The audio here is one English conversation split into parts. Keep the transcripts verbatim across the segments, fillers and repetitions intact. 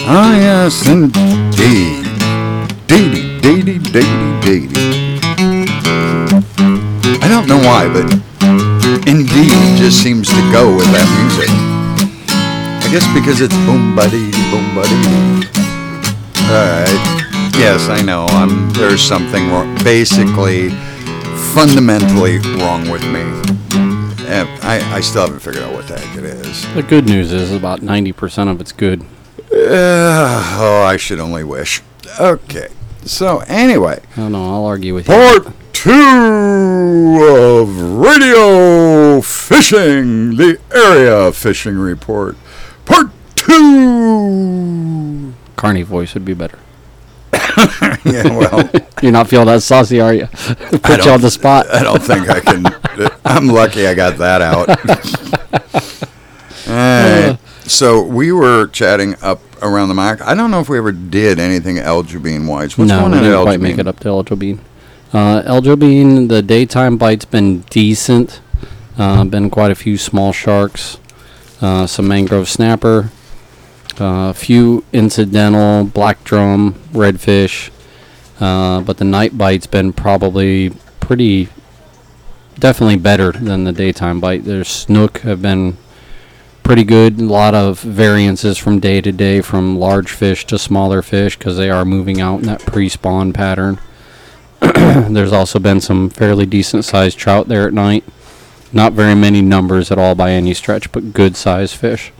Ah, yes, indeed. Deedy, deedy, deedy, deedy. I don't know why, but indeed just seems to go with that music. I guess because it's boom buddy, boom buddy. Alright. Yes, I know. I'm, there's something wrong, basically, fundamentally wrong with me. I, I still haven't figured out what the heck it is. The good news is about ninety percent of it's good. Uh, oh, I should only wish. Okay. So, anyway. Oh, no, I'll argue with you. Part two of Radio Fishing, the Area Fishing Report. Part two. Carney voice would be better. Yeah, well. You're not feeling that saucy, are you? Put you on the spot. I don't think I can. I'm lucky I got that out. All right. So we were chatting up around the mic. I don't know if we ever did anything L-Jabine wise. What's no, going we on at didn't quite L-Jabine? make it up to L-Jabine. Uh, L-Jabine, the daytime bite's been decent. Uh, been quite a few small sharks, uh, some mangrove snapper, a uh, few incidental black drum, redfish. Uh, but the night bite's been probably pretty, definitely better than the daytime bite. Their snook have been pretty good. A lot of variances from day to day, from large fish to smaller fish, because they are moving out in that pre-spawn pattern. There's also been some fairly decent sized trout there at night. Not very many numbers at all by any stretch, but good sized fish.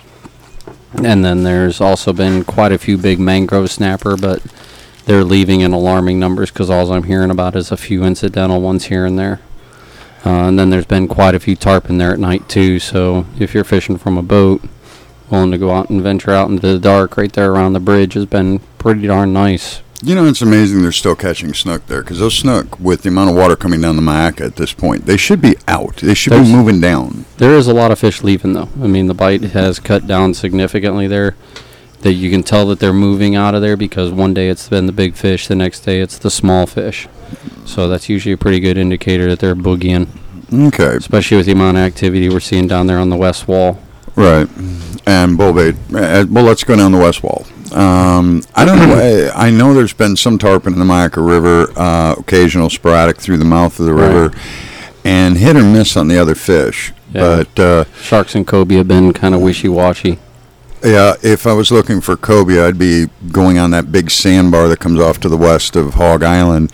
And then there's also been quite a few big mangrove snapper, but they're leaving in alarming numbers because all I'm hearing about is a few incidental ones here and there. Uh, and then there's been quite a few tarpon there at night too, so if you're fishing from a boat, willing to go out and venture out into the dark right there around the bridge has been pretty darn nice. You know, it's amazing they're still catching snook there, because those snook, with the amount of water coming down the Mac at this point, they should be out. They should There's, be moving down. There is a lot of fish leaving, though. I mean, the bite has cut down significantly there. That you can tell that they're moving out of there, because one day it's been the big fish, the next day it's the small fish. So that's usually a pretty good indicator that they're boogieing. Okay. Especially with the amount of activity we're seeing down there on the west wall. Right. And bullbait. Uh, well, let's go down the west wall. Um, I don't know. I know there's been some tarpon in the Mayaca River, uh, occasional sporadic through the mouth of the river, right, and hit or miss on the other fish. Yeah. But uh, sharks and cobia have been kind of wishy-washy. Yeah, if I was looking for cobia, I'd be going on that big sandbar that comes off to the west of Hog Island,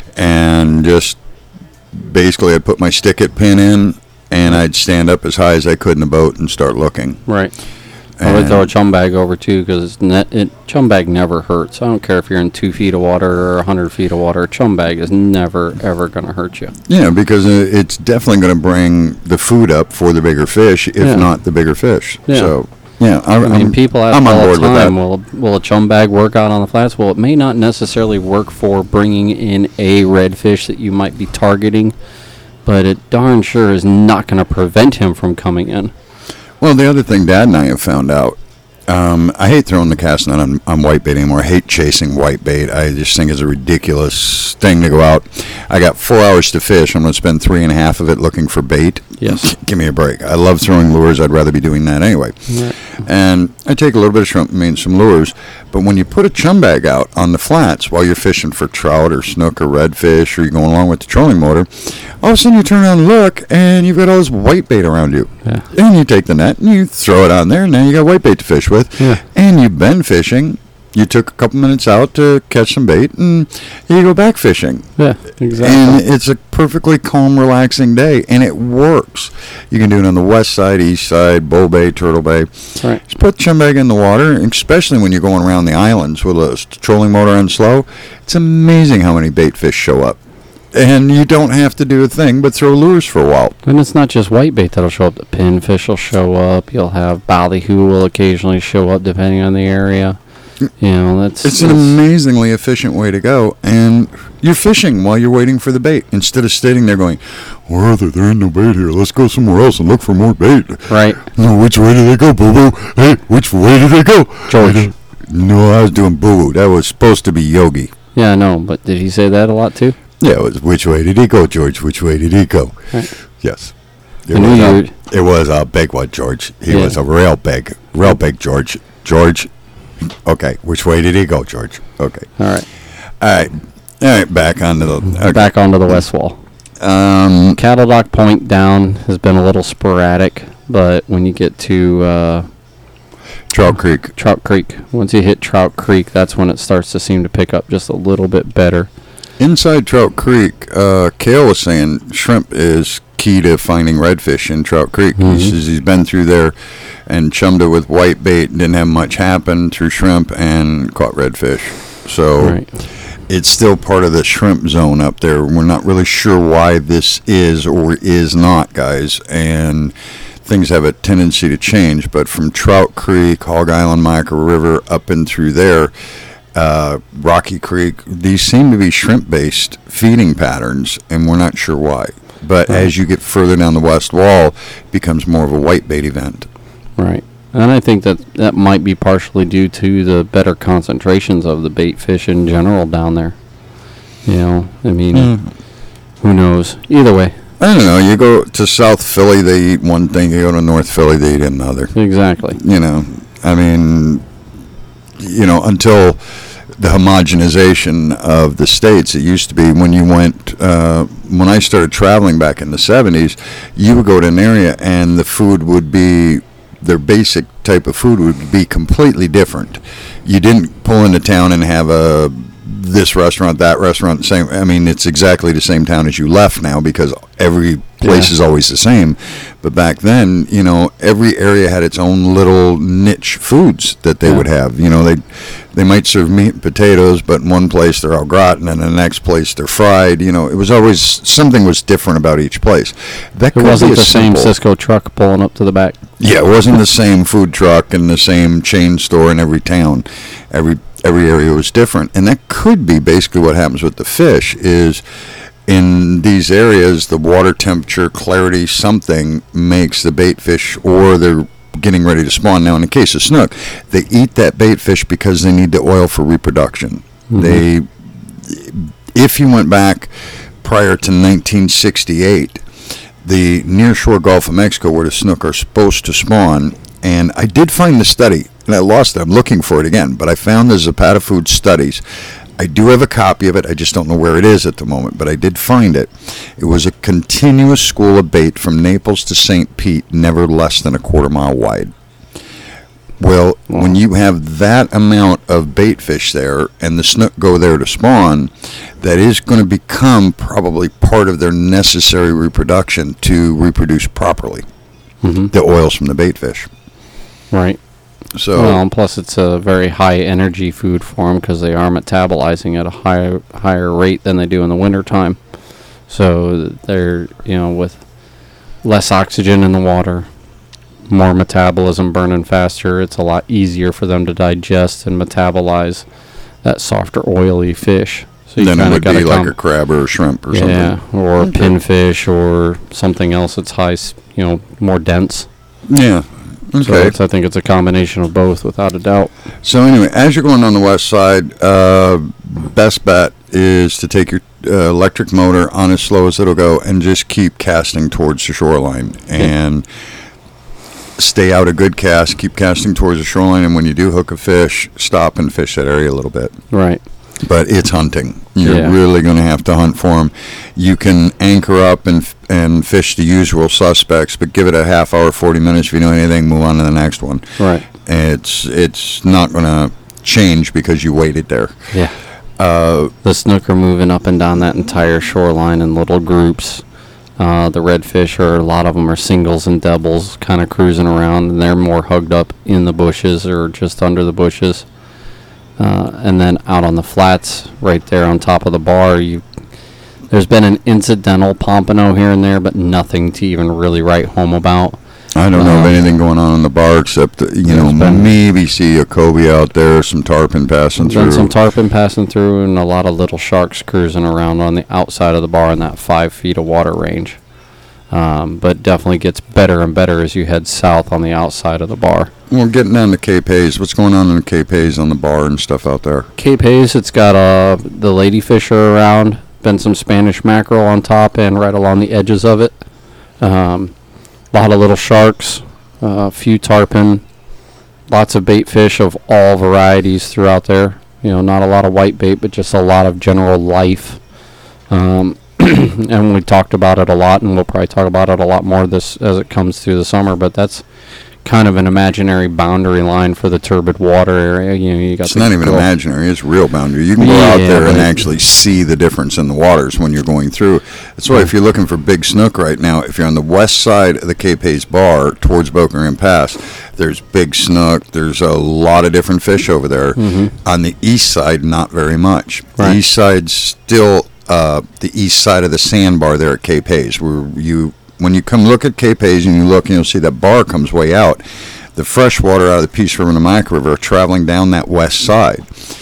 and just basically I'd put my stick-it pin in, and I'd stand up as high as I could in the boat and start looking. Right. I would throw a chum bag over too, because it chum bag never hurts. I don't care if you're in two feet of water or a hundred feet of water. A chum bag is never ever going to hurt you. Yeah, because it's definitely going to bring the food up for the bigger fish, if yeah. not the bigger fish. Yeah. So yeah, I, I mean, I'm, people ask I'm on all board the with that. time, will will a chum bag work out on the flats? Well, it may not necessarily work for bringing in a redfish that you might be targeting, but it darn sure is not going to prevent him from coming in. Well, the other thing Dad and I have found out, um, I hate throwing the cast net on, on whitebait anymore. I hate chasing whitebait. I just think it's a ridiculous thing to go out. I got four hours to fish. I'm going to spend three and a half of it looking for bait. Yes. Give me a break. I love throwing lures. I'd rather be doing that anyway. Yeah. And I take a little bit of shrimp and mean some lures. But when you put a chum bag out on the flats while you're fishing for trout or snook or redfish, or you're going along with the trolling motor, all of a sudden you turn around and look, and you've got all this whitebait around you. Yeah. And you take the net and you throw it on there, and now you got whitebait to fish with. Yeah. And you've been fishing. You took a couple minutes out to catch some bait, and you go back fishing. Yeah, exactly. And it's a perfectly calm, relaxing day, and it works. You can do it on the west side, east side, Bull Bay, Turtle Bay. Right. Just put the chum bag in the water, especially when you're going around the islands with a trolling motor on slow. It's amazing how many bait fish show up. And you don't have to do a thing but throw lures for a while. And it's not just whitebait that'll show up. The pinfish will show up. You'll have ballyhoo will occasionally show up depending on the area. You know, that's it's an amazingly efficient way to go, and you're fishing while you're waiting for the bait instead of sitting there going, "Where are they? There ain't no bait here. Let's go somewhere else and look for more bait." Right. No, which way did they go, Boo Boo? Hey, which way did they go, George? No, I was doing Boo Boo. That was supposed to be Yogi. Yeah, I know, but did he say that a lot too? Yeah, it was. Which way did he go, George? Which way did he go? Right. Yes. It I knew was, you a, would. it was a big one, George. He Yeah. was a real big, real big George. George. Okay, which way did he go, George? Okay. All right. All right. All right, back onto the... Okay. Back onto the west wall. Um, Cattle Dock Point down has been a little sporadic, but when you get to uh, Trout Creek. Trout Creek, once you hit Trout Creek, that's when it starts to seem to pick up just a little bit better. Inside Trout Creek, uh, Cale was saying shrimp is key to finding redfish in Trout Creek. Mm-hmm. He says he's been through there and chummed it with white bait, didn't have much happen through shrimp, and caught redfish. So Right. it's still part of the shrimp zone up there. We're not really sure why this is or is not, guys, and things have a tendency to change. But from Trout Creek, Hog Island, Myakka River, up and through there, uh, Rocky Creek, these seem to be shrimp-based feeding patterns, and we're not sure why. But Right. as you get further down the west wall, it becomes more of a whitebait event. Right. And I think that that might be partially due to the better concentrations of the bait fish in general down there. You know, I mean, Mm. who knows? Either way. I don't know. You go to South Philly, they eat one thing. You go to North Philly, they eat another. Exactly. You know, I mean, you know, until the homogenization of the states, it used to be when you went, uh, when I started traveling back in the seventies, you would go to an area and the food would be, their basic type of food would be completely different. You didn't pull into town and have a this restaurant, that restaurant, same. I mean, it's exactly the same town as you left now because every place Yeah. is always the same. But back then, you know, every area had its own little niche foods that they Yeah. would have. You know, they they might serve meat and potatoes, but in one place they're au gratin, and in the next place they're fried. You know, it was always something was different about each place. That It could wasn't be the a same simple- Cisco truck pulling up to the back. Yeah, it wasn't the same food truck and the same chain store in every town. Every every area was different, and that could be basically what happens with the fish. Is in these areas, the water temperature, clarity, something makes the bait fish, or they're getting ready to spawn. Now, in the case of snook, they eat that bait fish because they need the oil for reproduction. Mhm. They, if you went back prior to nineteen sixty-eight, the nearshore Gulf of Mexico, where the snook are supposed to spawn, and I did find the study, and I lost it. I'm looking for it again, but I found the Zapata Food Studies. I do have a copy of it. I just don't know where it is at the moment, but I did find it. It was a continuous school of bait from Naples to Saint Pete, never less than a quarter mile wide. Well, Wow. when you have that amount of bait fish there and the snook go there to spawn, that is going to become probably part of their necessary reproduction to reproduce properly, Mm-hmm. the oils from the bait fish. Right. So, Well, and plus it's a very high energy food for them because they are metabolizing at a higher higher rate than they do in the wintertime. So they're, you know, with less oxygen in the water, more metabolism burning faster, it's a lot easier for them to digest and metabolize that softer, oily fish. So then it kinda would gotta be like com- a crab or a shrimp or yeah, something. or Okay. pinfish or something else that's high, s- you know, more dense. Yeah. So Okay. it's, I think it's a combination of both, without a doubt. So anyway, as you're going on the west side, uh, best bet is to take your uh, electric motor on as slow as it'll go and just keep casting towards the shoreline and stay out a good cast. Keep casting towards the shoreline, and when you do hook a fish, stop and fish that area a little bit. Right. But it's hunting. You're Yeah. really going to have to hunt for them. You can anchor up and and fish the usual suspects, but give it a half hour, forty minutes. If you know anything, move on to the next one. Right. It's it's not going to change because you waited there. Yeah. Uh, The snook are moving up and down that entire shoreline in little groups. Uh, the redfish are, a lot of them are singles and doubles, kind of cruising around, and they're more hugged up in the bushes or just under the bushes. Uh, and then out on the flats, right there on top of the bar, you there's been an incidental pompano here and there, but nothing to even really write home about. I don't know of Um, anything going on in the bar except that, you know, there's been- maybe see a cobia out there, some tarpon passing There's been through. some tarpon passing through and a lot of little sharks cruising around on the outside of the bar in that five feet of water range. Um, but definitely gets better and better as you head south on the outside of the bar. Well, getting down to Cape Hayes, what's going on in the Cape Hayes on the bar and stuff out there? Cape Hayes, it's got uh, the ladyfish are around, been some Spanish mackerel on top and right along the edges of it. Um, a lot of little sharks, a few tarpon, lots of bait fish of all varieties throughout there. You know, not a lot of white bait, but just a lot of general life. Um, and we talked about it a lot, and we'll probably talk about it a lot more this as it comes through the summer. But that's kind of an imaginary boundary line for the turbid water area. You know, you got. It's not even Gulf. Imaginary; it's real boundary. You can go Yeah, out there and but- actually see the difference in the waters when you're going through. That's why Yeah. if you're looking for big snook right now, if you're on the west side of the Cape Hayes Bar towards Boca Raton Pass, there's big snook. There's a lot of different fish over there. Mhm. On the east side, not very much. Right. The east side's still uh, the east side of the sandbar there at Cape Hayes, where you when you come look at Cape Hayes and you look and you'll see that bar comes way out. The fresh water out of the Peace River and the Mike River are traveling down that west side.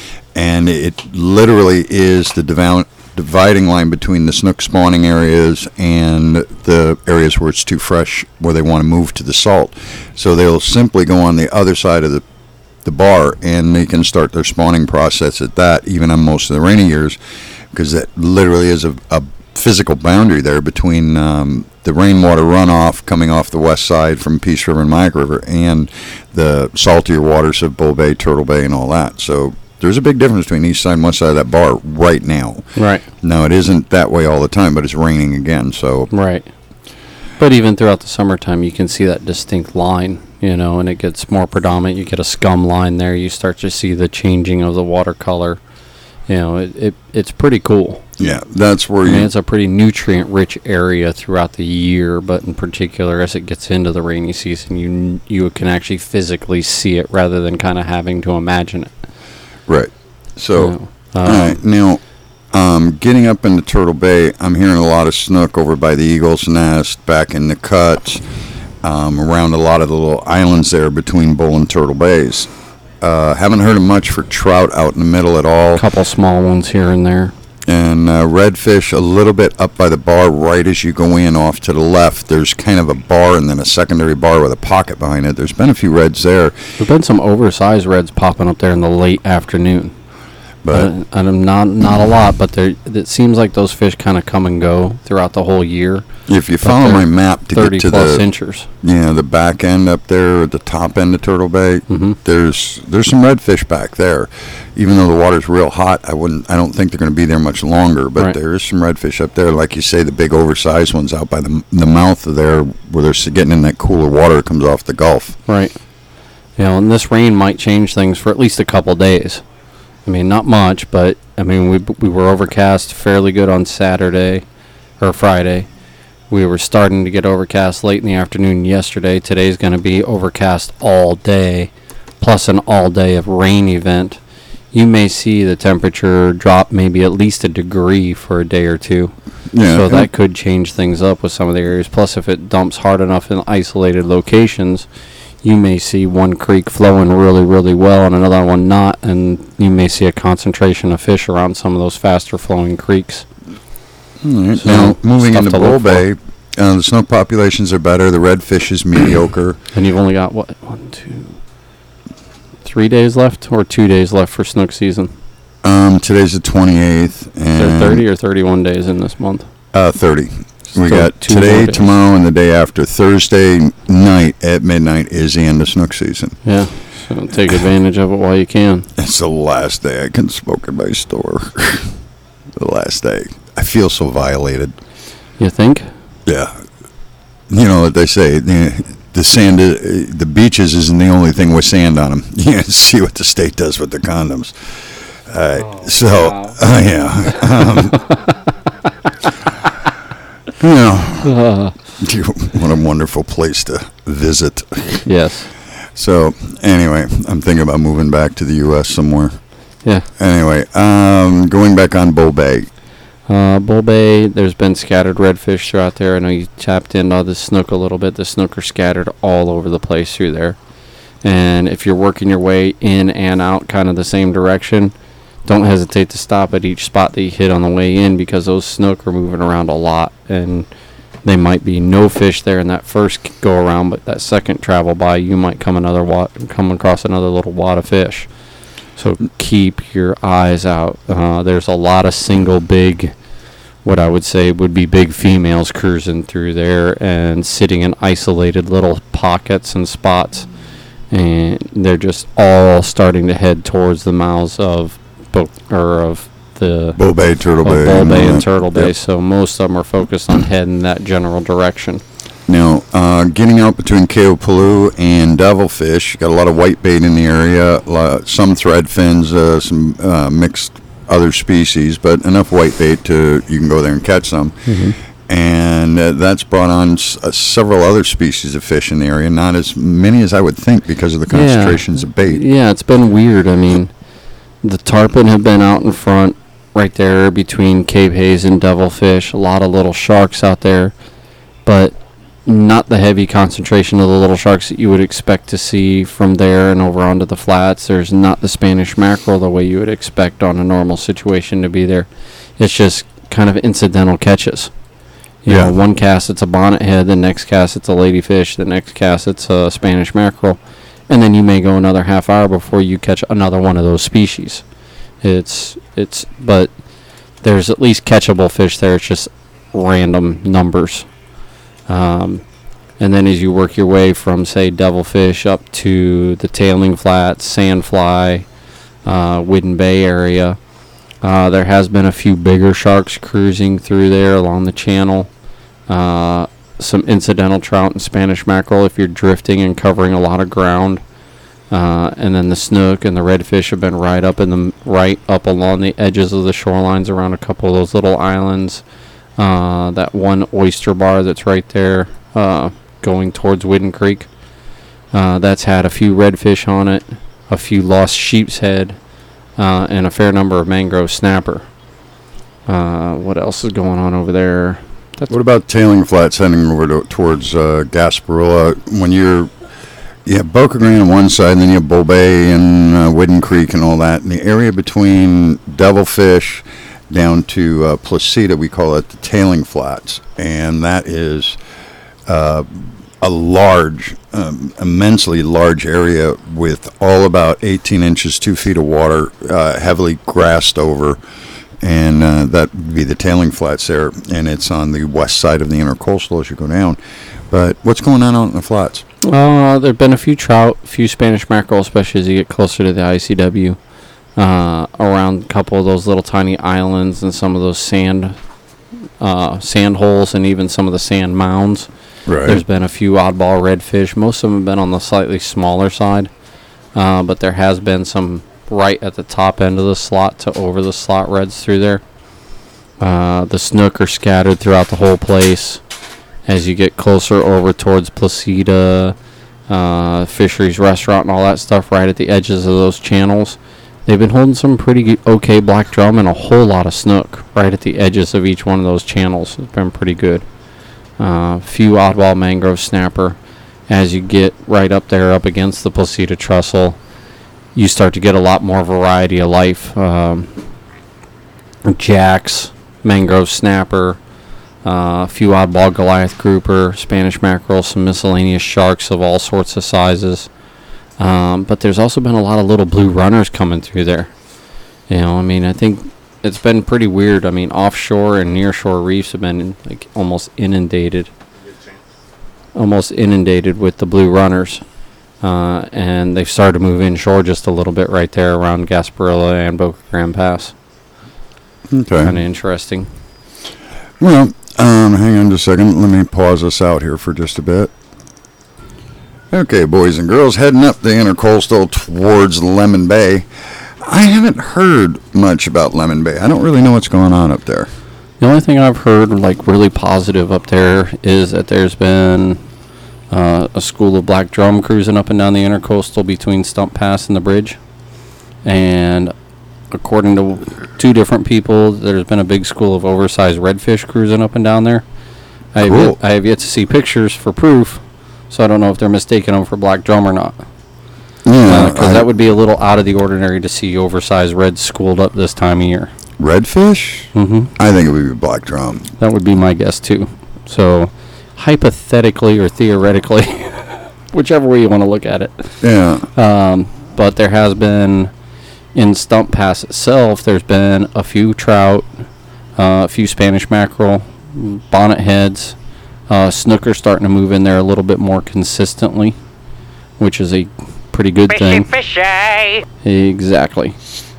And it literally is the div- dividing line between the snook spawning areas and the areas where it's too fresh, where they want to move to the salt. So they'll simply go on the other side of the, the bar, and they can start their spawning process at that, even on most of the rainy years, because that literally is a, a physical boundary there between um, the rainwater runoff coming off the west side from Peace River and Mike River and the saltier waters of Bull Bay, Turtle Bay, and all that. So there's a big difference between east side and west side of that bar right now. Right. Now, it isn't that way all the time, but it's raining again, so... Right. But even throughout the summertime, you can see that distinct line, you know, and it gets more predominant. You get a scum line there. You start to see the changing of the watercolor. You know, it, it it's pretty cool. Yeah, that's where I mean, you... it's a pretty nutrient-rich area throughout the year, but in particular, as it gets into the rainy season, you you can actually physically see it rather than kind of having to imagine it. Right. So, you know. Um, all right, now, um, getting up into Turtle Bay, I'm hearing a lot of snook over by the Eagle's Nest, back in the Cuts, um, around a lot of the little islands there between Bull and Turtle Bays. Uh, haven't heard of much for trout out in the middle at all. A couple small ones here and there. And uh, redfish a little bit up by the bar right as you go in off to the left. There's kind of a bar and then a secondary bar with a pocket behind it. There's been a few reds there. There's been some oversized reds popping up there in the late afternoon. But Uh, and I'm not not a lot, but there it seems like those fish kind of come and go throughout the whole year. if you but follow they're my map to Thirty get to plus the inchers. yeah the back end up there, the top end of Turtle Bay, Mm-hmm. there's there's some redfish back there. Even though the water's real hot, I wouldn't I don't think they're going to be there much longer. But Right. there is some redfish up there, like you say, the big oversized ones out by the the mouth of there, where they're s- getting in that cooler water that comes off the Gulf. Right. You know, and this rain might change things for at least a couple days. I mean, not much, but I mean, we we were overcast fairly good on Saturday or Friday. We were starting to get overcast late in the afternoon yesterday. Today's going to be overcast all day, plus an all day of rain event. You may see the temperature drop maybe at least a degree for a day or two. Yeah, So and- that could change things up with some of the areas. Plus, if it dumps hard enough in isolated locations, you may see one creek flowing really, really well and another one not, and you may see a concentration of fish around some of those faster flowing creeks. All right. So, Now, moving stuff into to Bull look for. Bay, uh, the snook populations are better. The redfish is mediocre. And you've only got, what, one, two, three days left or two days left for snook season? Um, today's the twenty-eighth. Is there And thirty or thirty-one days in this month? Uh, thirty. We So got two more today, days. tomorrow, and the day after. Thursday night at midnight is the end of snook season. Yeah, so take advantage of it while you can. It's the last day I can smoke in my store. The last day. I feel so violated. You think? Yeah. You know what they say, the, the sand, uh, the beaches isn't the only thing with sand on them. You gotta see what the state does with the condoms. All right, Oh, so, wow. uh, yeah. Um, you know, Uh, what a wonderful place to visit. yes. So, anyway, I'm thinking about moving back to the U S somewhere. Yeah. Anyway, um, going back on Bull Bay. Uh, Bull Bay, there's been scattered redfish throughout there. I know you tapped into the snook a little bit. The snook are scattered all over the place through there. And if you're working your way in and out kind of the same direction, don't hesitate to stop at each spot that you hit on the way in, because those snook are moving around a lot. And they might be no fish there in that first go around, but that second travel by, you might come another wad, come across another little wad of fish. So keep your eyes out. Uh, there's a lot of single big, what I would say would be big females cruising through there and sitting in isolated little pockets and spots. and they're just all starting to head towards the mouths of Bo- or of the Bull Bay, Turtle of Bay. Bull Bay and uh, Turtle Bay. yep. So most of them are focused on heading that general direction. Now, uh, getting out between Keopolu and Devilfish, you got a lot of whitebait in the area, a lot, some thread fins, uh, some uh, mixed other species, but enough whitebait to you can go there and catch some. Mm-hmm. And uh, that's brought on s- uh, several other species of fish in the area, not as many as I would think because of the concentrations yeah. of bait. Yeah, it's been weird. I mean, the tarpon have been out in front right there between Cape Hayes and Devilfish. A lot of little sharks out there, but not the heavy concentration of the little sharks that you would expect to see from there and over onto the flats. There's not the Spanish mackerel the way you would expect on a normal situation to be there. It's just kind of incidental catches. You Yeah. know, one cast it's a bonnet head, the next cast it's a ladyfish, the next cast it's a Spanish mackerel, and then you may go another half hour before you catch another one of those species. It's it's but there's at least catchable fish there. It's just random numbers. Um, and then as you work your way from, say, Devilfish up to the Tailing Flats, Sandfly, uh, Whidden Bay area, uh, there has been a few bigger sharks cruising through there along the channel. Uh, some incidental trout and Spanish mackerel if you're drifting and covering a lot of ground. Uh, and then the snook and the redfish have been right up in the right up along the edges of the shorelines around a couple of those little islands. Uh, that one oyster bar that's right there uh, going towards Whidden Creek. Uh, that's had a few redfish on it, a few lost sheep's head, uh, and a fair number of mangrove snapper. Uh, what else is going on over there? That's What about Tailing Flats heading over to, towards uh, Gasparilla? When you're, you have Boca Grande on one side, and then you have Bull Bay and uh, Whidden Creek and all that. In the area between Devilfish down to uh, Placida, we call it the Tailing Flats, and that is uh, a large, um, immensely large area with all about eighteen inches, two feet of water, uh, heavily grassed over, and uh, that would be the Tailing Flats there, and it's on the west side of the intercoastal as you go down. But what's going on out in the flats? Uh, there have been a few trout, a few Spanish mackerel, especially as you get closer to the I C W. Uh, around a couple of those little tiny islands and some of those sand uh, sand holes and even some of the sand mounds. Right. There's been a few oddball redfish. Most of them have been on the slightly smaller side, uh, but there has been some right at the top end of the slot to over the slot reds through there. Uh, the snook are scattered throughout the whole place. As you get closer over towards Placida, uh, Fisheries Restaurant and all that stuff right at the edges of those channels, they've been holding some pretty okay black drum and a whole lot of snook right at the edges of each one of those channels. It's been pretty good. A uh, few oddball mangrove snapper. As you get right up there up against the Placida Trestle, you start to get a lot more variety of life. Um, jacks, mangrove snapper, uh, a few oddball Goliath grouper, Spanish mackerel, some miscellaneous sharks of all sorts of sizes. Um, but there's also been a lot of little blue runners coming through there. You know, I mean, I think it's been pretty weird. I mean, offshore and nearshore reefs have been like almost inundated, almost inundated with the blue runners. Uh, and they've started to move inshore just a little bit right there around Gasparilla and Boca Grande Pass. Okay. Kind of interesting. Well, um, hang on just a second. Let me pause this out here for just a bit. Okay, boys and girls, heading up the intercoastal towards Lemon Bay. I haven't heard much about Lemon Bay. I don't really know what's going on up there. The only thing I've heard, like, really positive up there is that there's been uh, a school of black drum cruising up and down the intercoastal between Stump Pass and the bridge. And according to two different people, there's been a big school of oversized redfish cruising up and down there. I have, Cool. yet, I have yet to see pictures for proof, so I don't know if they're mistaking them for black drum or not. Yeah, Because I- that would be a little out of the ordinary to see oversized reds schooled up this time of year. redfish? Mm-hmm. I think it would be black drum. That would be my guess, too. So, hypothetically or theoretically, whichever way you want to look at it. Yeah. Um, but there has been, in Stump Pass itself, there's been a few trout, uh, a few Spanish mackerel, bonnet heads, uh, snooker starting to move in there a little bit more consistently, which is a pretty good Fishy, thing. fishy. Exactly.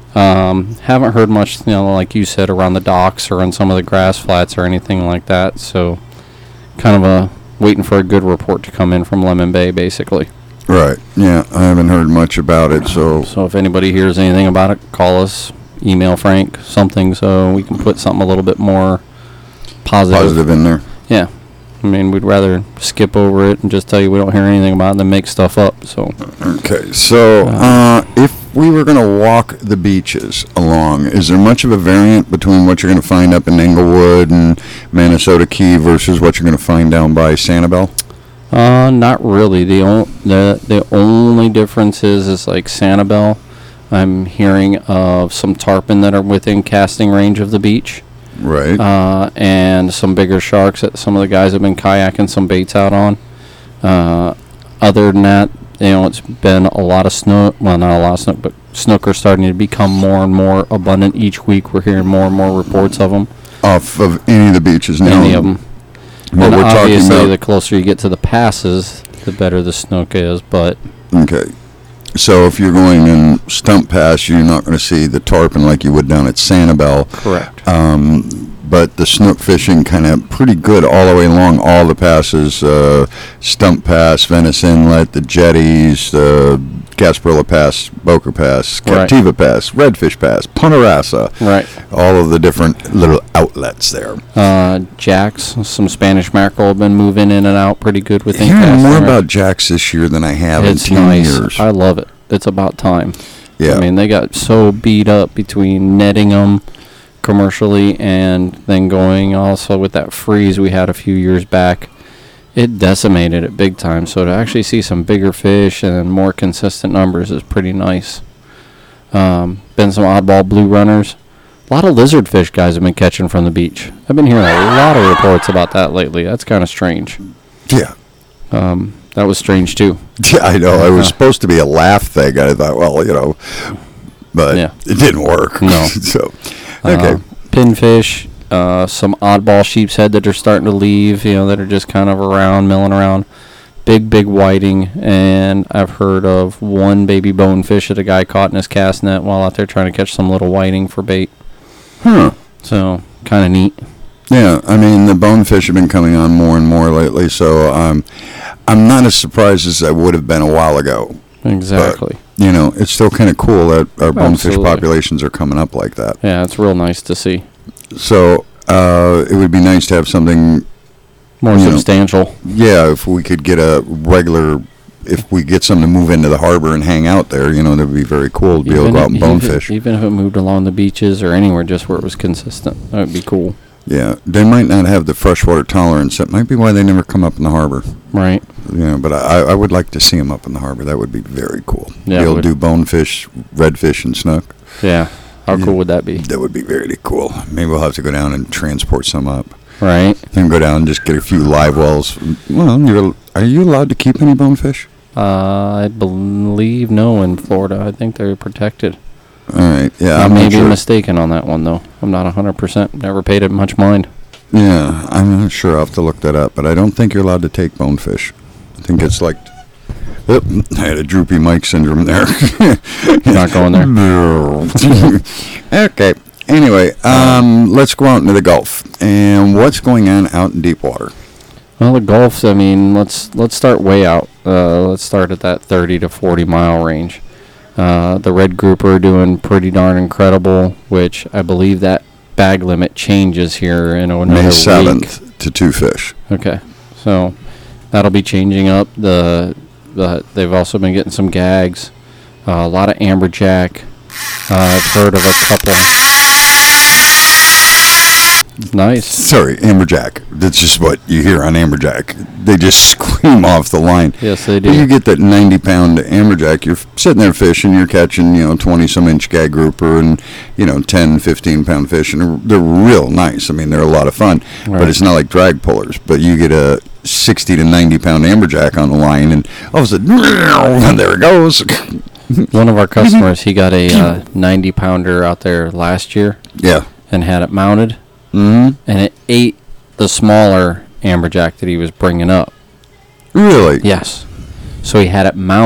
Um, haven't heard much, you know, like you said, around the docks or on some of the grass flats or anything like that. So, kind of a waiting for a good report to come in from Lemon Bay, basically. Right. Yeah, I haven't heard much about it, so... So if anybody hears anything about it, call us, email Frank, something, so we can put something a little bit more positive. Positive in there. Yeah. I mean, we'd rather skip over it and just tell you we don't hear anything about it than make stuff up, so... Okay, so uh, if we were going to walk the beaches along, is there much of a variant between what you're going to find up in Englewood and Minnesota Key versus what you're going to find down by Sanibel? Uh, not really. The, o- the the only difference is, is like Sanibel, I'm hearing of some tarpon that are within casting range of the beach. Right. Uh, and some bigger sharks that some of the guys have been kayaking some baits out on. Uh, other than that, you know, it's been a lot of snook. Well, not a lot of snook, but snook are starting to become more and more abundant each week. We're hearing more and more reports of them. Off of any of the beaches now. Any of them. What and we're talking obviously, about. the closer you get to the passes, the better the snook is. But Okay. So if you're going in Stump Pass, you're not going to see the tarpon like you would down at Sanibel. correct. Um, but the snook fishing kind of pretty good all the way along all the passes, uh, Stump Pass, Venice Inlet, the jetties, the Gasparilla Pass, Boca Pass, Right. Captiva Pass, Redfish Pass, Punta Rasa, Right. all of the different little outlets there. Uh, jacks, some Spanish mackerel have been moving in and out pretty good within Hearing casting more range. about jacks this year than I have It's in ten nice. years. I love it. It's about time. Yeah. I mean, they got so beat up between netting them commercially and then going also with that freeze we had a few years back. It decimated it big time. So to actually see some bigger fish and more consistent numbers is pretty nice. Um, been some oddball blue runners. A lot of lizard fish guys have been catching from the beach. I've been hearing a lot of reports about that lately. That's kind of strange. yeah. Um, that was strange too. Yeah, I know. It was Uh-huh. supposed to be a laugh thing. I thought, well, you know, but Yeah. it didn't work. No. So, okay. Uh, pinfish, uh, some oddball sheep's head that are starting to leave, you know, that are just kind of around, milling around. Big, big whiting, and I've heard of one baby bonefish that a guy caught in his cast net while out there trying to catch some little whiting for bait. Huh. So, kind of neat. Yeah, I mean, the bonefish have been coming on more and more lately, so um, I'm not as surprised as I would have been a while ago. Exactly. You know, it's still kind of cool that our bonefish Absolutely. populations are coming up like that. Yeah, it's real nice to see. So uh, it would be nice to have something, More You know. substantial. yeah, if we could get a regular, if we get something to move into the harbor and hang out there, you know, that would be very cool to be able to go out and even- bonefish. Even if it moved along the beaches or anywhere just where it was consistent. That would be cool. Yeah, they might not have the freshwater tolerance. That might be why they never come up in the harbor. Right. You know, but I, I would like to see them up in the harbor. That would be very cool. Yeah, Be it able to would. do bonefish, redfish, and snook. Yeah. How Yeah. cool would that be? That would be very cool. Maybe we'll have to go down and transport some up. Right. Then go down and just get a few live wells. Well, you're, are you allowed to keep any bonefish? Uh, I believe no in Florida. I think they're protected. All right. Yeah, I I'm may not be sure. mistaken on that one, though. I'm not one hundred percent. Never paid it much mind. Yeah, I'm not sure. I'll have to look that up. But I don't think you're allowed to take bonefish. I think it's like... Oop, I had a droopy Mike syndrome there. Not going there. Okay. Anyway, um, let's go out into the Gulf. And what's going on out in deep water? Well, the Gulfs, I mean, let's let's start way out. Uh, let's start at that thirty to forty mile range. Uh, the red grouper are doing pretty darn incredible, which I believe that bag limit changes here in another May week. seventh to two fish. Okay, so that'll be changing up. The, the they've also been getting some gags, uh, a lot of amberjack. Uh, I've heard of a couple. Nice. Sorry, amberjack. That's just what you hear on amberjack. They just scream off the line. Yes, they When you do. get that ninety pound amberjack, you're f- sitting there fishing, you're catching, you know, twenty some inch gag grouper and, you know, ten, fifteen pound fish. And they're, they're real nice. I mean, they're a lot of fun. Right. But it's not like drag pullers. But you get a sixty to ninety pound amberjack on the line, and all of a sudden, and there it goes. One of our customers, he got a uh, ninety pounder out there last year Yeah. and had it mounted, Mm-hmm. and it ate the smaller amberjack that he was bringing up. Really? Yes. So he had it mounted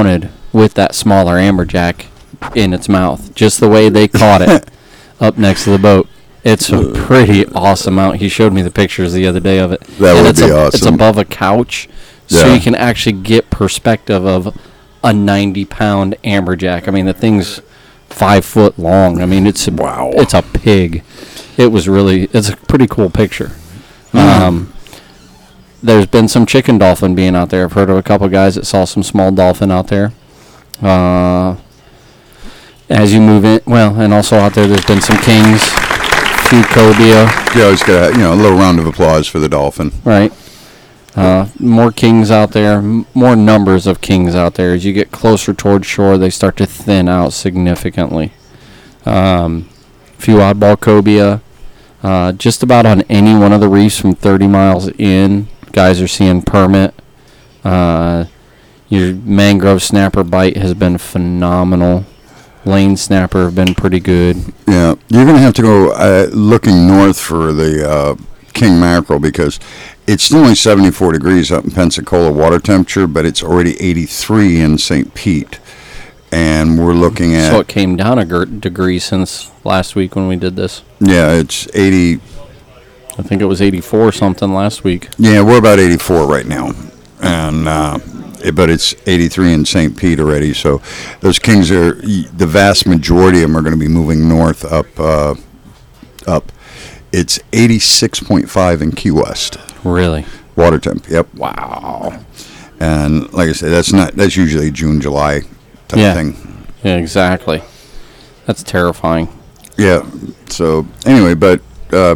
with that smaller amberjack in its mouth. Just the way they caught it up next to the boat. It's a pretty awesome mount. He showed me the pictures the other day of it. That and would it's be a, awesome. It's above a couch, so Yeah. you can actually get perspective of a ninety-pound amberjack. I mean, the thing's five foot long. I mean, it's a, Wow. it's a pig. It was really, it's a pretty cool picture. Um, there's been some chicken dolphin being out there. I've heard of a couple guys that saw some small dolphin out there. Uh, as you move in, well, and also out there, there's been some kings, few cobia, You always got, you know, a little round of applause for the dolphin. right? Uh, more kings out there, m- more numbers of kings out there. As you get closer towards shore, they start to thin out significantly. Um, few oddball cobia. Uh, just about on any one of the reefs from thirty miles in, guys are seeing permit. Uh, your mangrove snapper bite has been phenomenal. Lane snapper have been pretty good. Yeah, you're going to have to go uh, looking north for the uh, king mackerel because it's still only seventy-four degrees up in Pensacola water temperature, but it's already eighty-three in Saint Pete. And we're looking at... So it came down a gr- degree since last week when we did this. Yeah, it's eighty... I think it was eighty-four something last week. Yeah, we're about eighty-four right now. And... Uh, it, but it's eighty-three in Saint Pete already, so those kings are... The vast majority of them are going to be moving north up... Uh, up. It's eighty-six point five in Key West. Really? Water temp, yep. Wow. And like I said, that's not that's usually June, July type Yeah. thing. Yeah, exactly. That's terrifying. Yeah. So anyway, but uh,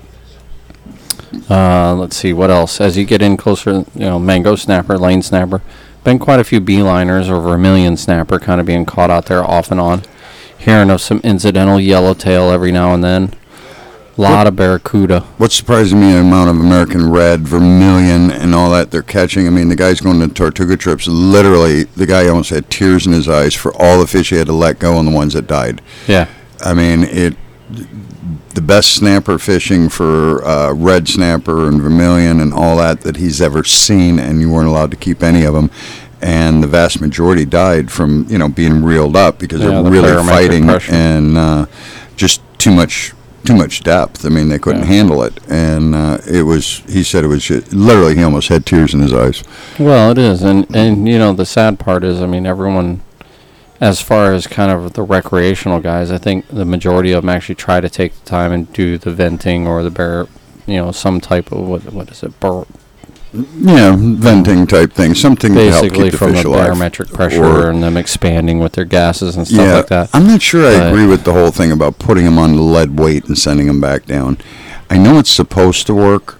Uh, let's see, what else? As you get in closer, you know, mango snapper, lane snapper. Been quite a few beeliners or vermilion snapper kind of being caught out there off and on. Hearing of some incidental yellowtail every now and then. A lot of barracuda. what's surprising me, the amount of American red, vermilion, and all that they're catching. I mean, the guy's going to Tortuga trips. Literally, the guy almost had tears in his eyes for all the fish he had to let go and the ones that died. Yeah. I mean, it. The best snapper fishing for uh, red snapper and vermilion and all that that he's ever seen, and you weren't allowed to keep any of them. And the vast majority died from, you know, being reeled up because Yeah, they're the really barometric fighting pressure. and uh, just too much too much depth. I mean, they couldn't Yeah. handle it. And uh, it was, he said it was, just, literally, he almost had tears in his eyes. Well, it is. And, and, you know, the sad part is, I mean, everyone, as far as kind of the recreational guys, I think the majority of them actually try to take the time and do the venting or the bear, you know, some type of, what what is it, bur- Yeah, venting type thing, something to help basically keep the from fish the alive. barometric pressure Or- and them expanding with their gases and stuff yeah, like that. I'm not sure I But- agree with the whole thing about putting them on the lead weight and sending them back down. I know it's supposed to work.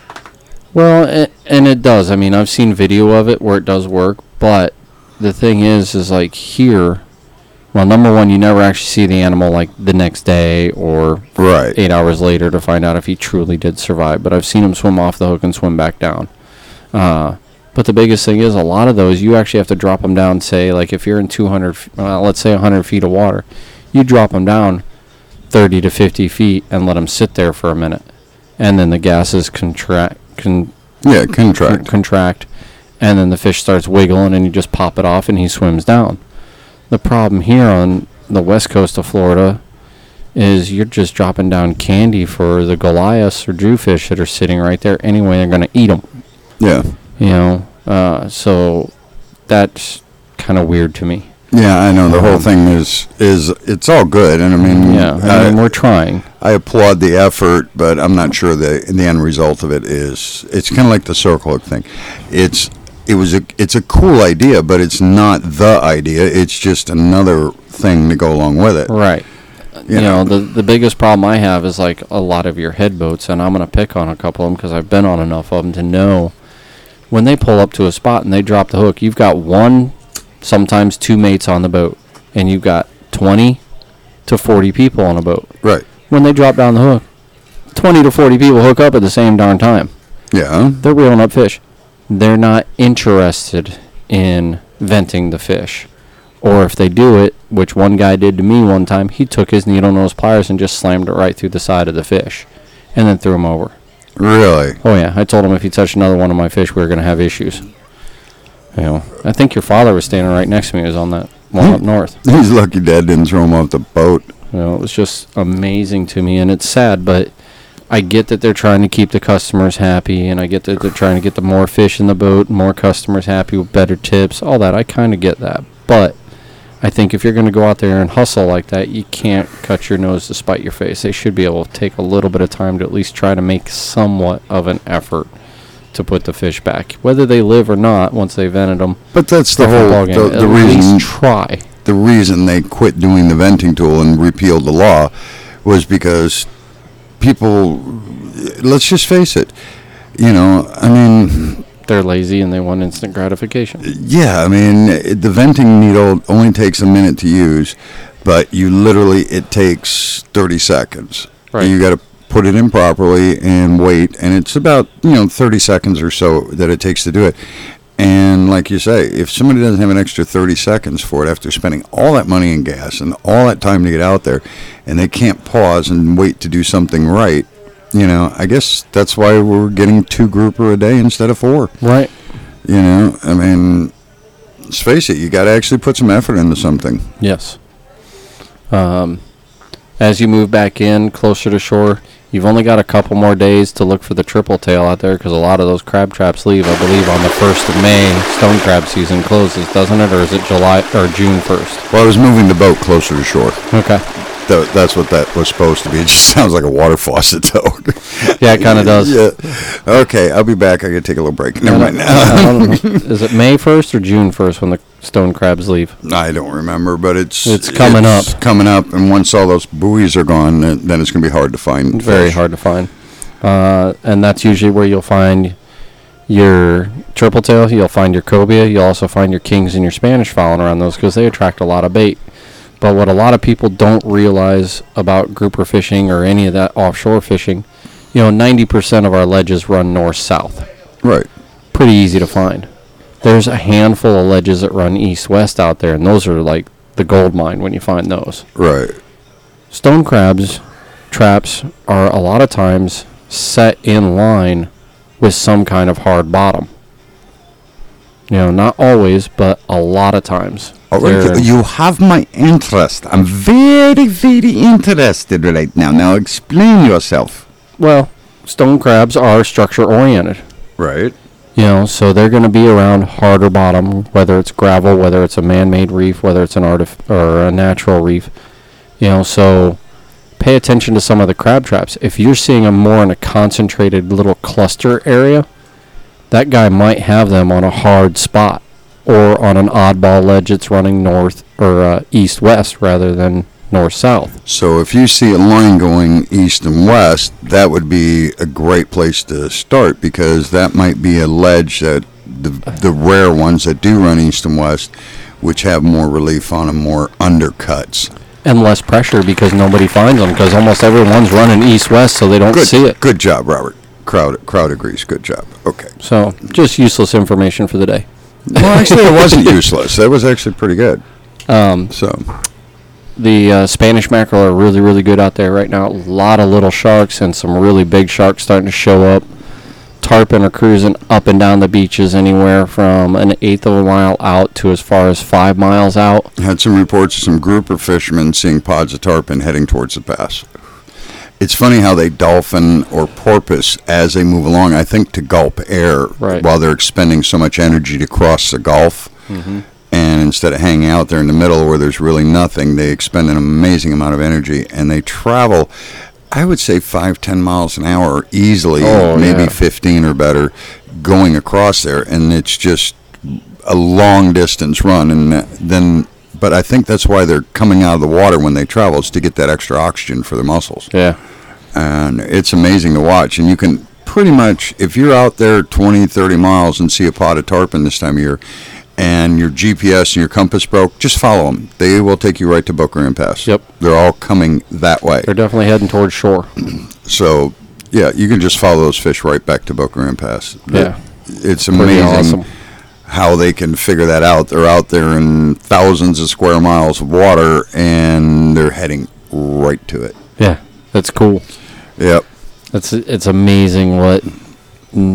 Well, it, and it does. I mean, I've seen video of it where it does work, but the thing is, is like here, well, number one, you never actually see the animal like the next day or Right. eight hours later to find out if he truly did survive. But I've seen him swim off the hook and swim back down. Uh, but the biggest thing is a lot of those, you actually have to drop them down, say, like if you're in two hundred, f- uh, let's say one hundred feet of water, you drop them down thirty to fifty feet and let them sit there for a minute. And then the gases contract, con- Yeah, con- contract. contract, and then the fish starts wiggling and you just pop it off and he swims down. The problem here on the west coast of Florida is you're just dropping down candy for the Goliaths or Jewfish that are sitting right there anyway. They're going to eat them. Yeah. You know, uh, so that's kind of weird to me. Yeah, I know. The whole Um, thing is, is it's all good. And I mean, Yeah, I mean, we're trying. I applaud the effort, but I'm not sure the the end result of it is. It's kind of like the circle hook thing. It's it was a it's a cool idea, but it's not the idea. It's just another thing to go along with it. Right. You You know, know. the the biggest problem I have is like a lot of your head boats, and I'm going to pick on a couple of them because I've been on enough of them to know when they pull up to a spot and they drop the hook, you've got one, sometimes two mates on the boat, and you've got twenty to forty people on a boat. Right. When they drop down the hook, twenty to forty people hook up at the same darn time. Yeah. They're reeling up fish. They're not interested in venting the fish. Or if they do it, which one guy did to me one time, he took his needle nose pliers and just slammed it right through the side of the fish and then threw him over. Really. Oh, yeah. I told him if he touched another one of my fish, we were going to have issues. You know, I think your father was standing right next to me. He was on that one up north. He's lucky Dad didn't throw him off the boat. You know, it was just amazing to me, and it's sad, but I get that they're trying to keep the customers happy, and I get that they're trying to get the more fish in the boat, more customers happy with better tips, all that. I kind of get that, but I think if you're going to go out there and hustle like that, you can't cut your nose to spite your face. They should be able to take a little bit of time to at least try to make somewhat of an effort to put the fish back, whether they live or not. Once they vented them, But that's the different whole ballgame. the, At the reason. least try. The reason they quit doing the venting tool and repealed the law was because people. Let's just face it. You know, I mean. They're lazy and they want instant gratification. Yeah, I mean, it, the venting needle only takes a minute to use, but you literally, it takes thirty seconds. Right. You got to put it in properly and wait, and it's about, you know, thirty seconds or so that it takes to do it. And like you say, if somebody doesn't have an extra thirty seconds for it after spending all that money in gas and all that time to get out there, and they can't pause and wait to do something right, you know, I guess that's why we're getting two grouper a day instead of four. Right. You know, I mean, let's face it, you got to actually put some effort into something. Yes. Um, as you move back in closer to shore, you've only got a couple more days to look for the triple tail out there, because a lot of those crab traps leave, I believe, on the first of May. Stone crab season closes, doesn't it? Or is it July or June first? Well, I was moving the boat closer to shore. Okay. Th- that's what that was supposed to be. It just sounds like a water faucet, though. Yeah, it kind of does. Yeah. Okay, I'll be back. I got to take a little break. Never mind. I don't know. Is it May first or June first when the stone crabs leave? I don't remember, but it's It's coming it's up. coming up, and once all those buoys are gone, then, then it's going to be hard to find. Very fish. hard to find. Uh, and that's usually where you'll find your triple tail, you'll find your cobia, you'll also find your kings and your Spanish fowling around those, because they attract a lot of bait. But what a lot of people don't realize about grouper fishing or any of that offshore fishing, you know, ninety percent of our ledges run north-south. Right. Pretty easy to find. There's a handful of ledges that run east-west out there, and those are like the gold mine when you find those. Right. Stone crabs traps are a lot of times set in line with some kind of hard bottom. You know, not always, but a lot of times. All right, They're- you have my interest. I'm very, very interested right now. Now explain yourself. Well, stone crabs are structure oriented. Right. You know, so they're going to be around harder bottom, whether it's gravel, whether it's a man-made reef, whether it's an artif- or a natural reef. You know, so pay attention to some of the crab traps. If you're seeing them more in a concentrated little cluster area, that guy might have them on a hard spot or on an oddball ledge that's running north or uh, east-west rather than north-south. So if you see a line going east and west, that would be a great place to start, because that might be a ledge that the, the rare ones that do run east and west, which have more relief on them, more undercuts. And less pressure because nobody finds them, because almost everyone's running east-west, so they don't Good, see it. good job, Robert. Crowd, crowd agrees. Good job. Okay. So, just useless information for the day. Well, actually, it wasn't useless. That was actually pretty good. Um, So, the uh, Spanish mackerel are really, really good out there right now. A lot of little sharks and some really big sharks starting to show up. Tarpon are cruising up and down the beaches anywhere from an eighth of a mile out to as far as five miles out. had some reports of some grouper fishermen seeing pods of tarpon heading towards the pass. It's funny how they dolphin or porpoise as they move along, I think to gulp air Right. while they're expending so much energy to cross the Gulf. Mm-hmm. And instead of hanging out there in the middle where there's really nothing, they expend an amazing amount of energy, and they travel, I would say, five, ten miles an hour easily, Oh, maybe yeah. fifteen or better, going across there. And it's just a long distance run. And then, but I think that's why they're coming out of the water when they travel, is to get that extra oxygen for their muscles. Yeah. And it's amazing to watch. And you can pretty much, if you're out there twenty, thirty miles and see a pod of tarpon this time of year, and your G P S and your compass broke, just follow them. They will take you right to Boca Raton Pass. Yep. They're all coming that way. They're definitely heading towards shore. So, yeah, you can just follow those fish right back to Boca Raton Pass. Yeah. It's Pretty amazing awesome. how they can figure that out. They're out there in thousands of square miles of water, and they're heading right to it. Yeah. That's cool. Yep. That's it's amazing what mm,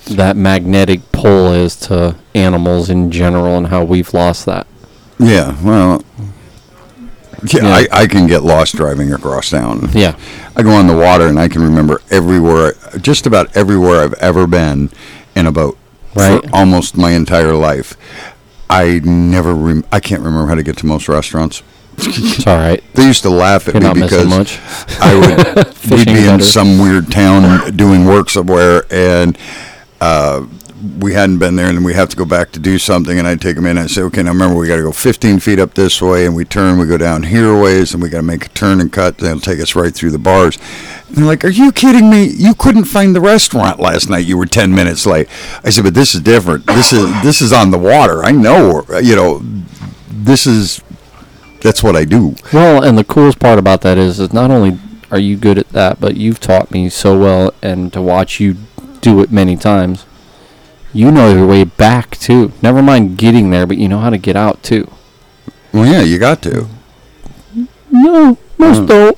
that magnetic pull is to animals in general and how we've lost that. Yeah, well, yeah, Yeah. I, I can get lost driving across town. Yeah. I go on the water and I can remember everywhere, just about everywhere I've ever been in a boat Right. for almost my entire life. I never, rem- I can't remember how to get to most restaurants. It's all right. They used to laugh at You're me not missing because much. I would we'd Fishing be in vendor. some weird town doing work somewhere, and uh, we hadn't been there, and we have to go back to do something, and I'd take them in, and I'd say, okay, now remember, we got to go fifteen feet up this way, and we turn, we go down here a ways, and we got to make a turn and cut, and it'll take us right through the bars. And they're like, are you kidding me? You couldn't find the restaurant last night. You were ten minutes late. I said, but this is different. This is this is on the water. I know, you know, this is, that's what I do. Well, and the coolest part about that is, is not only are you good at that, but you've taught me so well, and to watch you do it many times, you know your way back, too. Never mind getting there, but you know how to get out, too. Well, yeah, you got to. No, most Mm. don't.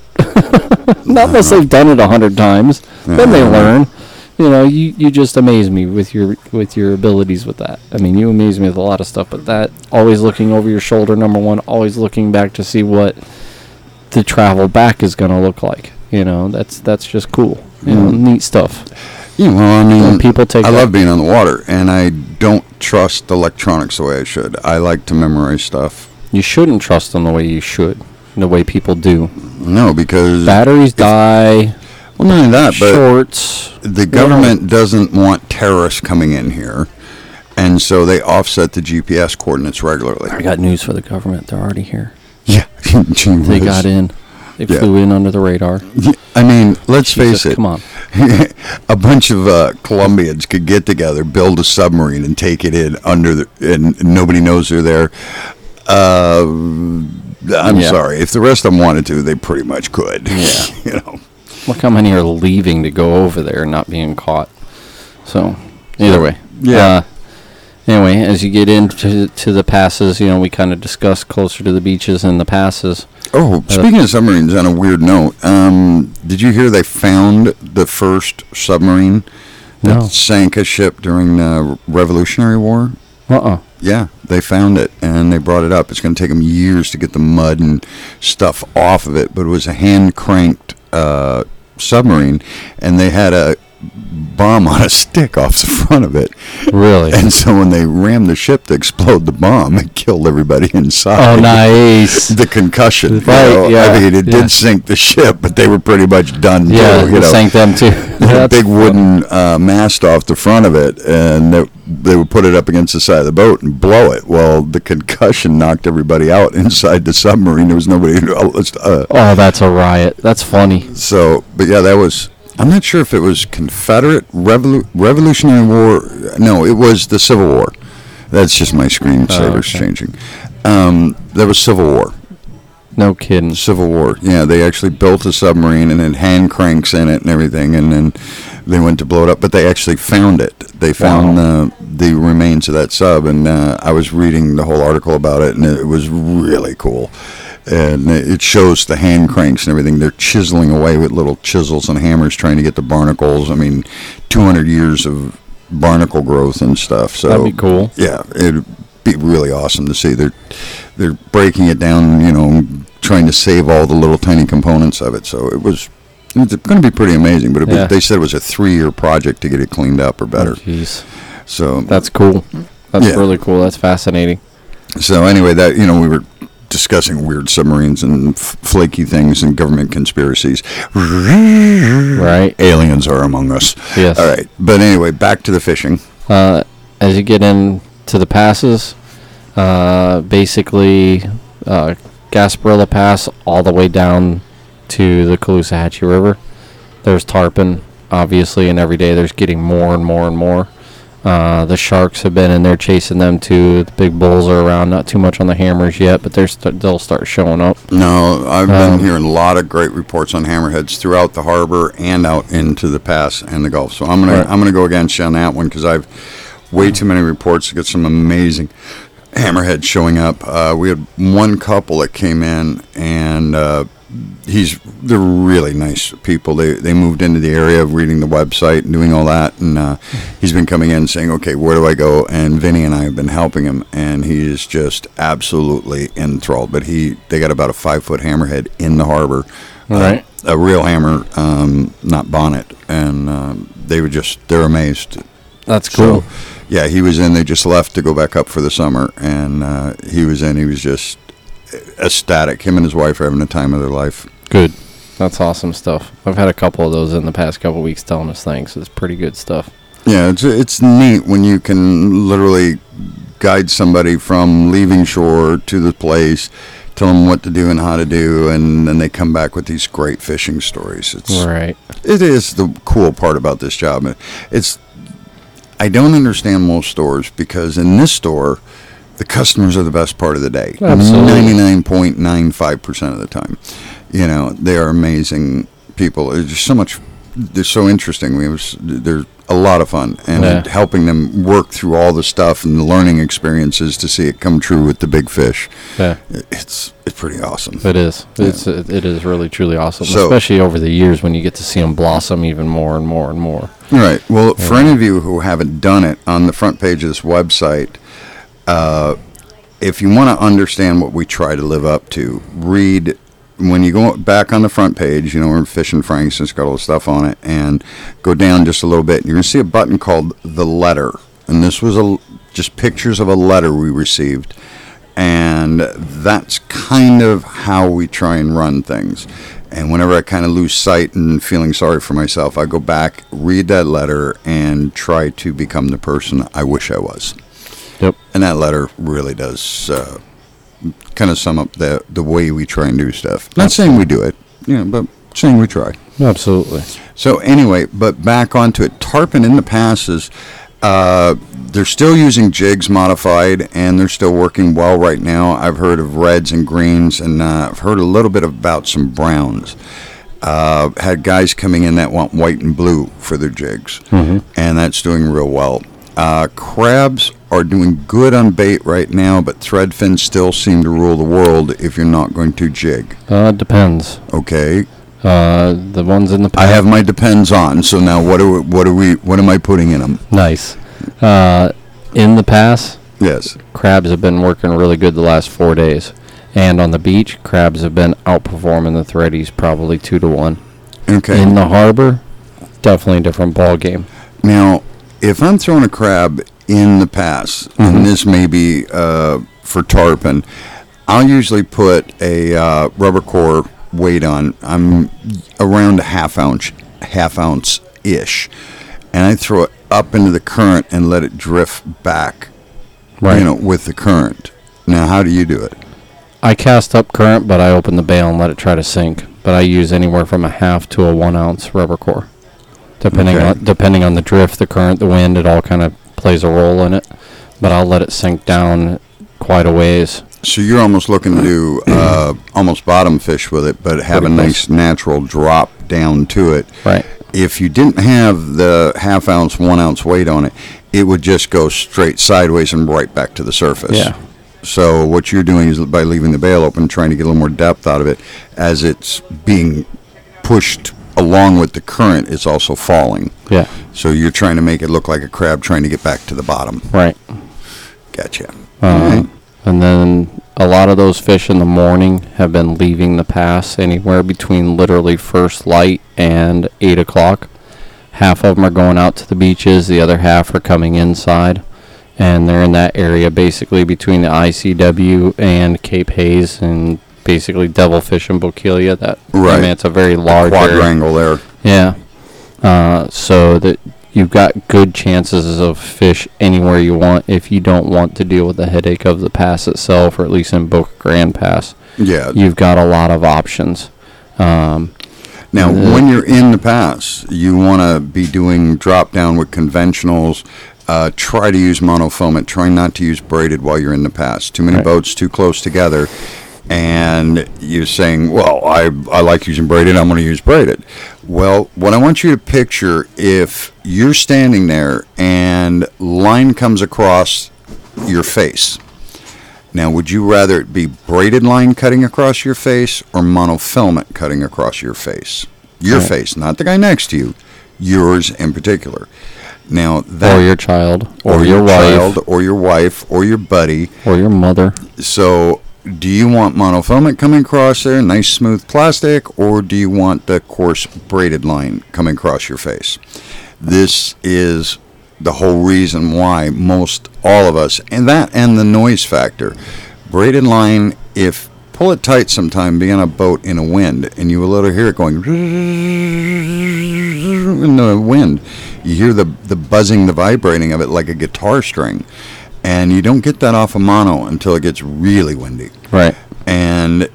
Not unless they've done it a hundred times. Then they Uh, learn. You know, you, you just amaze me with your with your abilities with that. I mean, you amaze me with a lot of stuff, but that, always looking over your shoulder, number one, always looking back to see what the travel back is going to look like. You know, that's that's just cool. You know, Mm. neat stuff. Yeah, well, I mean, When people take I that- love being on the water, and I don't trust electronics the way I should. I like to memorize stuff. You shouldn't trust them the way you should, the way people do. No, because Batteries die, well, not only that, but shorts. the government doesn't want terrorists coming in here, and so they offset the G P S coordinates regularly. I got news for the government. They're already here. Yeah, Gee They whiz. got in. They Yeah. flew in under the radar. Yeah, I mean, let's Jesus, face it. come on. A bunch of uh, Colombians could get together, build a submarine, and take it in under the, and nobody knows they're there. Uh, I'm Yeah. sorry. If the rest of them wanted to, they pretty much could. Yeah. You know. Look how many are leaving to go over there and not being caught. So, either way. Yeah. Uh, anyway, as you get into to the passes, you know, we kind of discussed closer to the beaches and the passes. Oh, speaking of submarines, on a weird note, um, did you hear they found the first submarine that No. sank a ship during the Revolutionary War? Uh-uh. Yeah, they found it, and they brought it up. It's going to take them years to get the mud and stuff off of it, but it was a hand-cranked uh, submarine, and they had a bomb on a stick off the front of it. Really? And so when they rammed the ship to explode the bomb, it killed everybody inside. Oh, nice. The concussion. you Right, know? yeah, I mean, it yeah. did sink the ship, but they were pretty much done, Yeah, too. You it know? sank them too. They had a That's big funny. wooden uh, mast off the front of it, and they, they would put it up against the side of the boat and blow it. Well, the concussion knocked everybody out inside the submarine. There was nobody. Uh, Oh, that's a riot. That's funny. so, but yeah, that was. I'm not sure if it was Confederate Revolu- Revolutionary War. No, it was the Civil War. That's just my screensaver's Oh, okay. changing. Um, there was Civil War. No kidding. Civil War. Yeah, they actually built a submarine and had hand cranks in it and everything, and then they went to blow it up. But they actually found it. They found Wow. uh, the remains of that sub, and uh, I was reading the whole article about it, and it was really cool. And it shows the hand cranks and everything. They're chiseling away with little chisels and hammers trying to get the barnacles. I mean, two hundred years of barnacle growth and stuff. So That'd be cool. yeah, it'd be really awesome to see. They're they're breaking it down, you know, trying to save all the little tiny components of it. So it was it's going to be pretty amazing. But it was, Yeah. they said it was a three-year project to get it cleaned up or better. Oh, jeez. So That's cool. That's Yeah. really cool. That's fascinating. so anyway, that you know we were discussing weird submarines and f- flaky things and government conspiracies. Right. Aliens are among us. Yes. All right. But anyway, back to the fishing. Uh, as you get into the passes, uh, basically uh, Gasparilla Pass all the way down to the Caloosahatchee River. There's tarpon, obviously, and every day there's getting more and more and more. Uh, the sharks have been in there chasing them too. The big bulls are around, not too much on the hammers yet, but they're st- they'll start showing up. No, I've Um, been hearing a lot of great reports on hammerheads throughout the harbor and out into the pass and the Gulf. So I'm gonna Right. I'm gonna go against you on that one because I've way too many reports to get some amazing hammerheads showing up. Uh, we had one couple that came in and uh, he's they're really nice people. They they moved into the area, reading the website and doing all that, and uh, he's been coming in saying, "Okay, where do I go?" And Vinny and I have been helping him, and he is just absolutely enthralled. But he they got about a five foot hammerhead in the harbor, Right. uh, a real hammer, um, not bonnet, and um, they were just they're amazed. That's cool. So, yeah, he was in. They just left to go back up for the summer, and uh, he was in. He was just ecstatic. Him and his wife are having the time of their life. Good. That's awesome stuff. I've had a couple of those in the past couple of weeks telling us thanks. It's pretty good stuff. Yeah, it's it's neat when you can literally guide somebody from leaving shore to the place, tell them what to do and how to do, and then they come back with these great fishing stories. It's Right. it is the cool part about this job. It's I don't understand most stores, because in this store, the customers are the best part of the day. Absolutely. ninety-nine point nine five percent of the time. You know, they are amazing people. It's just so much, they're so interesting. We have, they're a lot of fun. And Yeah. helping them work through all the stuff and the learning experiences to see it come true with the big fish. Yeah. It's it's pretty awesome. It is. Yeah. It's it, it is really truly awesome, So- especially over the years when you get to see them blossom even more and more and more. Right. Well, for Yeah. any of you who haven't done it, on the front page of this website, uh, if you want to understand what we try to live up to, read, when you go back on the front page, you know, we're Fishing Franks, it's got all the stuff on it, and go down just a little bit, and you're going to see a button called The Letter. And this was a, just pictures of a letter we received. And that's kind of how we try and run things. And whenever I kind of lose sight and feeling sorry for myself, I go back, read that letter, and try to become the person I wish I was. Yep. And that letter really does uh, kind of sum up the the way we try and do stuff. Not saying we do it, you know, but saying we try. Absolutely. So anyway, but back onto it. Tarpon in the past is, uh, they're still using jigs modified, and they're still working well right now. I've heard of reds and greens, and uh, I've heard a little bit about some browns. Uh, had guys coming in that want white and blue for their jigs, Mhm. and that's doing real well. Uh, crabs are doing good on bait right now, but threadfins still seem to rule the world if you're not going to jig. Uh, it depends. Okay, Uh, the ones in the I have my depends on. So now, what do we, what do we what am I putting in them? nice. Uh, in the past, Yes. crabs have been working really good the last four days, and on the beach, crabs have been outperforming the threadies probably two to one. Okay. In the harbor, definitely a different ball game. Now, if I'm throwing a crab in the pass, Mhm. and this may be uh, for tarpon, I'll usually put a uh, rubber core weight on. I'm around a half ounce, half ounce ish, and I throw it up into the current and let it drift back. Right. You know, with the current. Now, how do you do it? I cast up current, but I open the bail and let it try to sink. But I use anywhere from a half to a one ounce rubber core, depending Okay. on depending on the drift, the current, the wind. It all kind of plays a role in it. But I'll let it sink down quite a ways. So you're almost looking to do uh, almost bottom fish with it, but have Pretty a close. nice natural drop down to it. Right. If you didn't have the half ounce, one ounce weight on it, it would just go straight sideways and right back to the surface. Yeah. So what you're doing is by leaving the bail open, trying to get a little more depth out of it, as it's being pushed along with the current, it's also falling. Yeah. So you're trying to make it look like a crab trying to get back to the bottom. Right. Gotcha. Uh, Alright. And then a lot of those fish in the morning have been leaving the pass anywhere between literally first light and eight o'clock. Half of them are going out to the beaches. The other half are coming inside. And they're in that area basically between the I C W and Cape Hayes and basically Devilfish and Bokeelia. That, I Right. mean, it's a very large area. Quadrangle there. Yeah. Uh, so that you've got good chances of fish anywhere you want if you don't want to deal with the headache of the pass itself, or at least in Boca Grande Pass. Yeah. You've got a lot of options. Um, Now, Uh, when you're in the pass, you want to be doing drop down with conventionals. Uh, try to use monofilament. Try not to use braided while you're in the pass. Too many Right. boats too close together, and you're saying, "Well, I I like using braided. I'm going to use braided." Well, what I want you to picture, if you're standing there and line comes across your face. Now, would you rather it be braided line cutting across your face or monofilament cutting across your face? Your Right. face, not the guy next to you. Yours in particular. Now that Or your child. Or, or your, wife. child or your wife or your buddy. Or your mother. So, do you want monofilament coming across there, nice smooth plastic, or do you want the coarse braided line coming across your face? This is the whole reason why most all of us, and that and the noise factor. Braided line, if pull it tight sometime, be on a boat in a wind, and you will literally hear it going in the wind. You hear the the buzzing, the vibrating of it like a guitar string. And you don't get that off of mono until it gets really windy. Right. And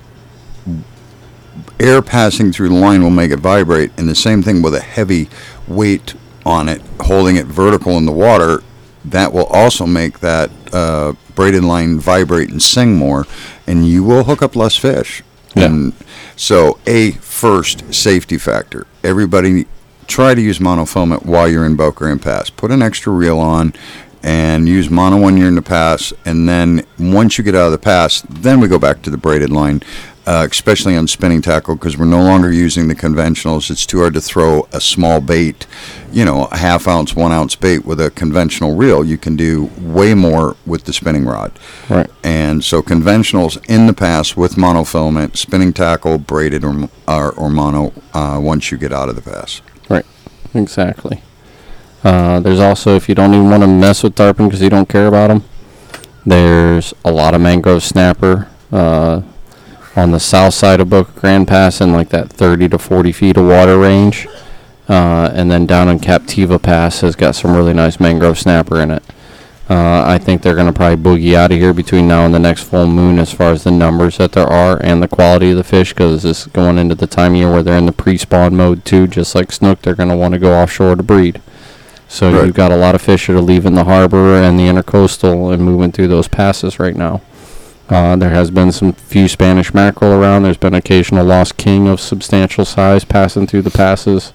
air passing through the line will make it vibrate. And the same thing with a heavy weight on it, holding it vertical in the water, that will also make that uh, braided line vibrate and sing more. And you will hook up less fish. Yeah. And so, a first safety factor. Everybody try to use monofilament while you're in Boca Raton Pass. Put an extra reel on and use mono when you're in the pass, and then once you get out of the pass, then we go back to the braided line, uh, especially on spinning tackle, because we're no longer using the conventionals. It's too hard to throw a small bait, you know, a half ounce, one ounce bait with a conventional reel. You can do way more with the spinning rod. Right. And so conventionals in the pass with monofilament, spinning tackle, braided or, or, or mono uh, once you get out of the pass. Right. Exactly. Uh, there's also, if you don't even want to mess with tarpon because you don't care about them, there's a lot of mangrove snapper uh, on the south side of Boca Grande Pass in like that thirty to forty feet of water range. Uh, and then down in Captiva Pass has got some really nice mangrove snapper in it. Uh, I think they're going to probably boogie out of here between now and the next full moon as far as the numbers that there are and the quality of the fish, because this is going into the time of year where they're in the pre-spawn mode too. Just like snook, they're going to want to go offshore to breed. So Right. you've got a lot of fish that are leaving the harbor and the intercoastal and moving through those passes right now. Uh, there has been some few Spanish mackerel around. There's been occasional lost king of substantial size passing through the passes.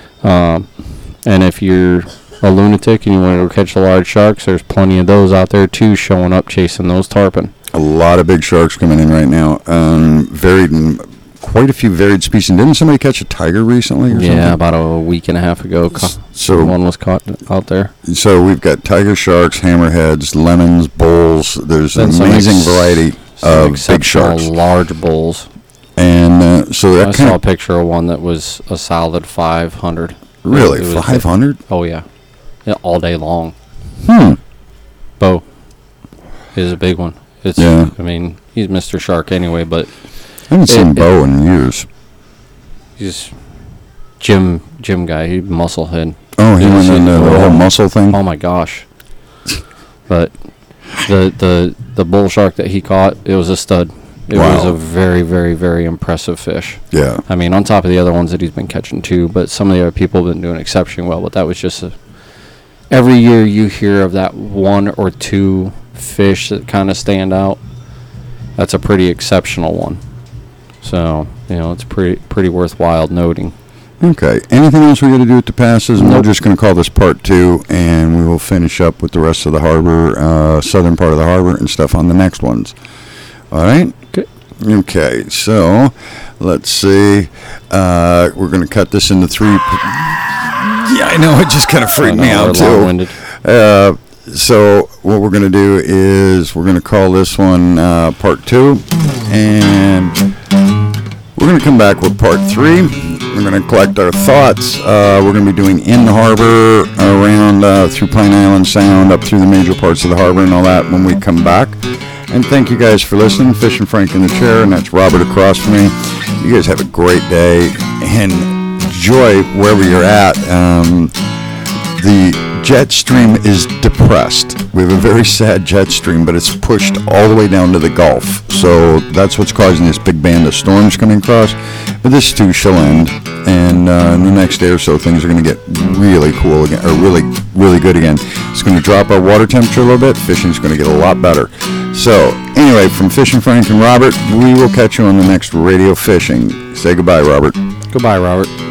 Um, and if you're a lunatic and you want to go catch the large sharks, there's plenty of those out there too showing up chasing those tarpon. A lot of big sharks coming in right now. Um, varied, in quite a few varied species. Didn't somebody catch a tiger recently or something? Yeah, about a week and a half ago, ca- So- one was caught out there. So we've got tiger sharks, hammerheads, lemons, bulls. There's an Then some amazing ex- variety Some of big exceptional sharks. large bulls. And uh, so I that saw kind a of, picture of one that was a solid five hundred. really, It was- five hundred? Oh, yeah. Yeah, all day long. Hmm. Bo is a big one. It's, Yeah. I mean, he's Mister Shark anyway, but I haven't seen It- Bo in years. he's Jim Jim guy. He musclehead. Oh, he Yeah, went so- into the whole muscle thing? Oh my gosh! But the the the bull shark that he caught, it was a stud. It was Wow. a very very very impressive fish. Yeah. I mean, on top of the other ones that he's been catching too, but some of the other people have been doing exceptionally well. But that was just a, every year you hear of that one or two fish that kind of stand out. That's a pretty exceptional one. So, you know, it's pretty pretty worthwhile noting. Okay. Anything else we got to do with the passes? And Nope. we're just going to call this part two, and we will finish up with the rest of the harbor, uh, southern part of the harbor and stuff on the next ones. All right? Okay. Okay. So, let's see. Uh, we're going to cut this into three. Yeah, I know. It just kind of freaked me out, too. Long-winded. Uh, so what we're going to do is we're going to call this one uh, part two, and we're going to come back with part three. We're going to collect our thoughts. Uh, we're going to be doing in the harbor, around uh, through Pine Island Sound, up through the major parts of the harbor and all that when we come back. And thank you guys for listening. Fishing Frank in the chair, and that's Robert across from me. You guys have a great day and enjoy wherever you're at. Um, the jet stream is depressed. We have a very sad jet stream, but it's pushed all the way down to the Gulf. So that's what's causing this big band of storms coming across. But this too shall end. And uh, in the next day or so, things are going to get really cool again, or really, really good again. It's going to drop our water temperature a little bit. Fishing's going to get a lot better. So anyway, from Fishing Frank and Robert, we will catch you on the next Radio Fishing. Say goodbye, Robert. Goodbye, Robert.